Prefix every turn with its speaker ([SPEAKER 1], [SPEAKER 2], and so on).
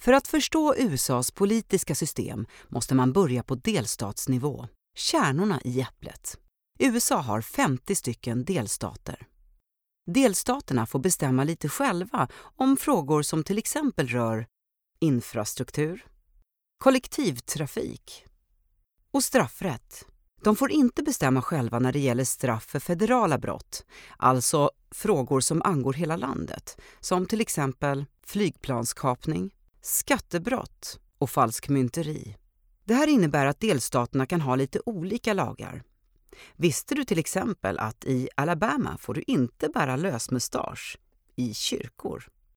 [SPEAKER 1] För att förstå USAs politiska system måste man börja på delstatsnivå, kärnorna i äpplet. USA har 50 stycken delstater. Delstaterna får bestämma lite själva om frågor som till exempel rör infrastruktur, kollektivtrafik och straffrätt. De får inte bestämma själva när det gäller straff för federala brott, alltså frågor som angår hela landet, som till exempel flygplanskapning, skattebrott och falskmynteri. Det här innebär att delstaterna kan ha lite olika lagar. Visste du till exempel att i Alabama får du inte bära lösmustasch i kyrkor?